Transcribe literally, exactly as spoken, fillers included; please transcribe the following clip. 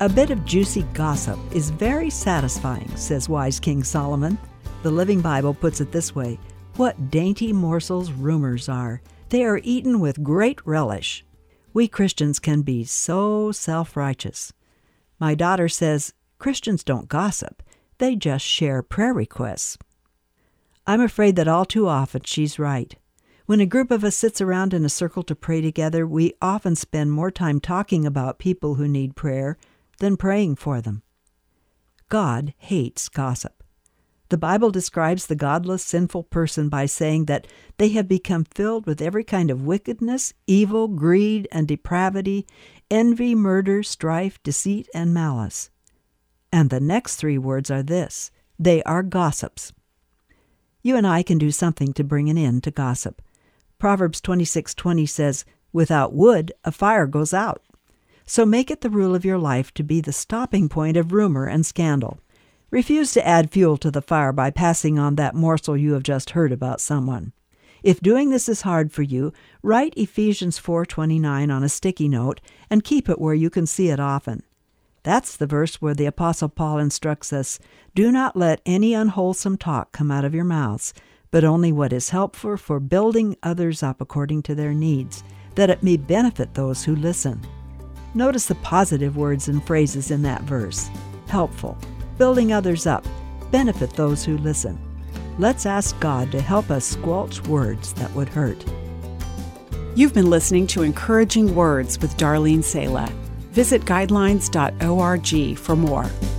A bit of juicy gossip is very satisfying, says wise King Solomon. The Living Bible puts it this way: what dainty morsels rumors are. They are eaten with great relish. We Christians can be so self-righteous. My daughter says Christians don't gossip. They just share prayer requests. I'm afraid that all too often she's right. When a group of us sits around in a circle to pray together, we often spend more time talking about people who need prayer than praying for them. God hates gossip. The Bible describes the godless, sinful person by saying that they have become filled with every kind of wickedness, evil, greed, and depravity, envy, murder, strife, deceit, and malice. And the next three words are this: they are gossips. You and I can do something to bring an end to gossip. Proverbs twenty-six twenty says, "Without wood, a fire goes out." So make it the rule of your life to be the stopping point of rumor and scandal. Refuse to add fuel to the fire by passing on that morsel you have just heard about someone. If doing this is hard for you, write Ephesians four twenty-nine on a sticky note and keep it where you can see it often. That's the verse where the Apostle Paul instructs us, "Do not let any unwholesome talk come out of your mouths, but only what is helpful for building others up according to their needs, that it may benefit those who listen." Notice the positive words and phrases in that verse: helpful, building others up, benefit those who listen. Let's ask God to help us squelch words that would hurt. You've been listening to Encouraging Words with Darlene Sala. Visit guidelines dot org for more.